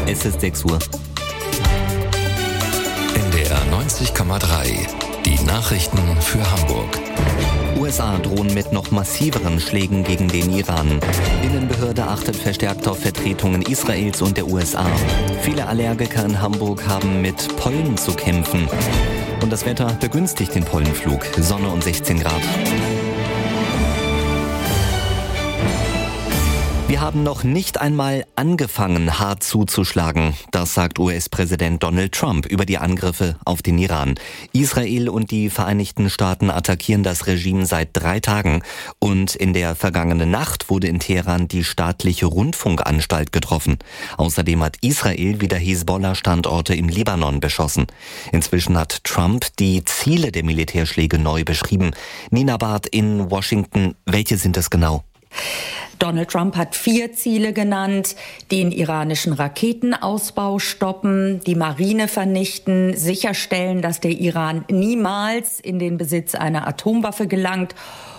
Es ist 6 Uhr. NDR 90,3. Die Nachrichten für Hamburg. USA drohen mit noch massiveren Schlägen gegen den Iran. Innenbehörde achtet verstärkt auf Vertretungen Israels und der USA. Viele Allergiker in Hamburg haben mit Pollen zu kämpfen. Und das Wetter begünstigt den Pollenflug. Sonne und 16 Grad. Wir haben noch nicht einmal angefangen, hart zuzuschlagen. Das sagt US-Präsident Donald Trump über die Angriffe auf den Iran. Israel und die Vereinigten Staaten attackieren das Regime seit 3 Tagen. Und in der vergangenen Nacht wurde in Teheran die staatliche Rundfunkanstalt getroffen. Außerdem hat Israel wieder Hisbollah-Standorte im Libanon beschossen. Inzwischen hat Trump die Ziele der Militärschläge neu beschrieben. Nina Barth in Washington, welche sind es genau? Donald Trump hat 4 Ziele genannt: den iranischen Raketenausbau stoppen, die Marine vernichten, sicherstellen, dass der Iran niemals in den Besitz einer Atomwaffe gelangt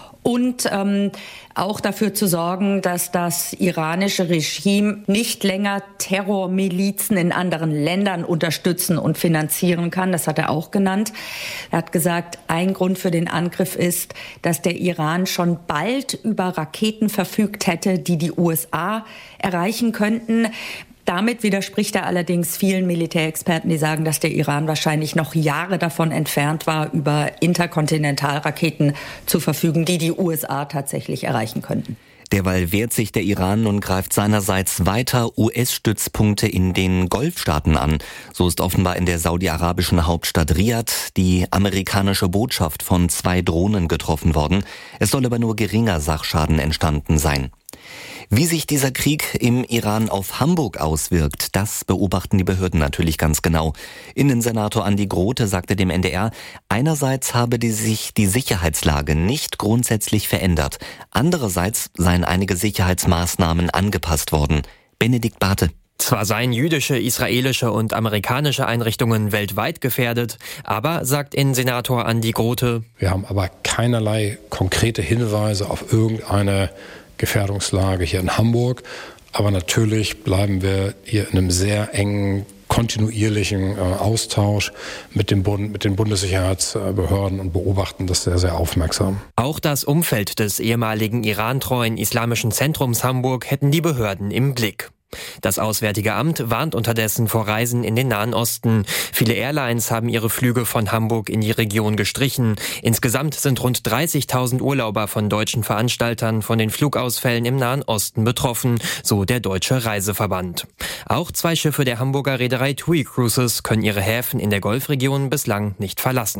und auch dafür zu sorgen, dass das iranische Regime nicht länger Terrormilizen in anderen Ländern unterstützen und finanzieren kann. Das hat er auch genannt. Er hat gesagt, ein Grund für den Angriff ist, dass der Iran schon bald über Raketen verfügt hätte, die die USA erreichen könnten. Damit widerspricht er allerdings vielen Militärexperten, die sagen, dass der Iran wahrscheinlich noch Jahre davon entfernt war, über Interkontinentalraketen zu verfügen, die die USA tatsächlich erreichen könnten. Derweil wehrt sich der Iran und greift seinerseits weiter US-Stützpunkte in den Golfstaaten an. So ist offenbar in der saudi-arabischen Hauptstadt Riad die amerikanische Botschaft von 2 Drohnen getroffen worden. Es soll aber nur geringer Sachschaden entstanden sein. Wie sich dieser Krieg im Iran auf Hamburg auswirkt, das beobachten die Behörden natürlich ganz genau. Innensenator Andi Grote sagte dem NDR, einerseits habe sich die Sicherheitslage nicht grundsätzlich verändert. Andererseits seien einige Sicherheitsmaßnahmen angepasst worden. Benedikt Barthe. Zwar seien jüdische, israelische und amerikanische Einrichtungen weltweit gefährdet, aber, sagt Innensenator Andi Grote, wir haben aber keinerlei konkrete Hinweise auf irgendeine Gefährdungslage hier in Hamburg. Aber natürlich bleiben wir hier in einem sehr engen, kontinuierlichen Austausch mit dem Bund, mit den Bundessicherheitsbehörden und beobachten das sehr, sehr aufmerksam. Auch das Umfeld des ehemaligen irantreuen Islamischen Zentrums Hamburg hätten die Behörden im Blick. Das Auswärtige Amt warnt unterdessen vor Reisen in den Nahen Osten. Viele Airlines haben ihre Flüge von Hamburg in die Region gestrichen. Insgesamt sind rund 30.000 Urlauber von deutschen Veranstaltern von den Flugausfällen im Nahen Osten betroffen, so der Deutsche Reiseverband. Auch 2 Schiffe der Hamburger Reederei TUI Cruises können ihre Häfen in der Golfregion bislang nicht verlassen.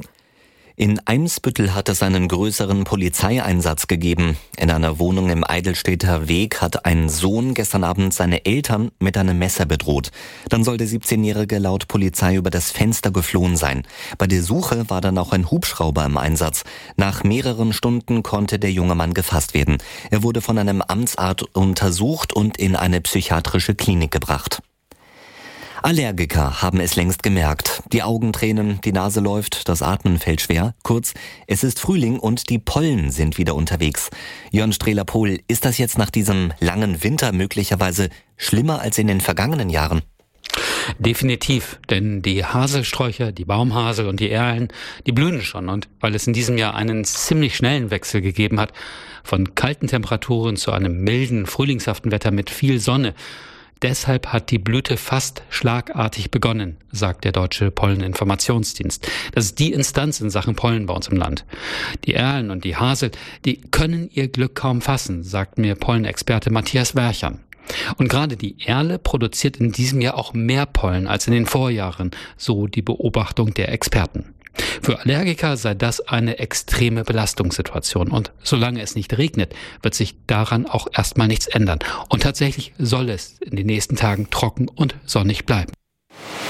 In Eimsbüttel hat es einen größeren Polizeieinsatz gegeben. In einer Wohnung im Eidelstädter Weg hat ein Sohn gestern Abend seine Eltern mit einem Messer bedroht. Dann soll der 17-Jährige laut Polizei über das Fenster geflohen sein. Bei der Suche war dann auch ein Hubschrauber im Einsatz. Nach mehreren Stunden konnte der junge Mann gefasst werden. Er wurde von einem Amtsarzt untersucht und in eine psychiatrische Klinik gebracht. Allergiker haben es längst gemerkt. Die Augen tränen, die Nase läuft, das Atmen fällt schwer. Kurz, es ist Frühling und die Pollen sind wieder unterwegs. Jörn Strehler-Pohl, ist das jetzt nach diesem langen Winter möglicherweise schlimmer als in den vergangenen Jahren? Definitiv, denn die Haselsträucher, die Baumhasel und die Erlen, die blühen schon. Und weil es in diesem Jahr einen ziemlich schnellen Wechsel gegeben hat, von kalten Temperaturen zu einem milden, frühlingshaften Wetter mit viel Sonne, deshalb hat die Blüte fast schlagartig begonnen, sagt der Deutsche Polleninformationsdienst. Das ist die Instanz in Sachen Pollen bei uns im Land. Die Erlen und die Hasel, die können ihr Glück kaum fassen, sagt mir Pollenexperte Matthias Werchern. Und gerade die Erle produziert in diesem Jahr auch mehr Pollen als in den Vorjahren, so die Beobachtung der Experten. Für Allergiker sei das eine extreme Belastungssituation und solange es nicht regnet, wird sich daran auch erstmal nichts ändern. Und tatsächlich soll es in den nächsten Tagen trocken und sonnig bleiben.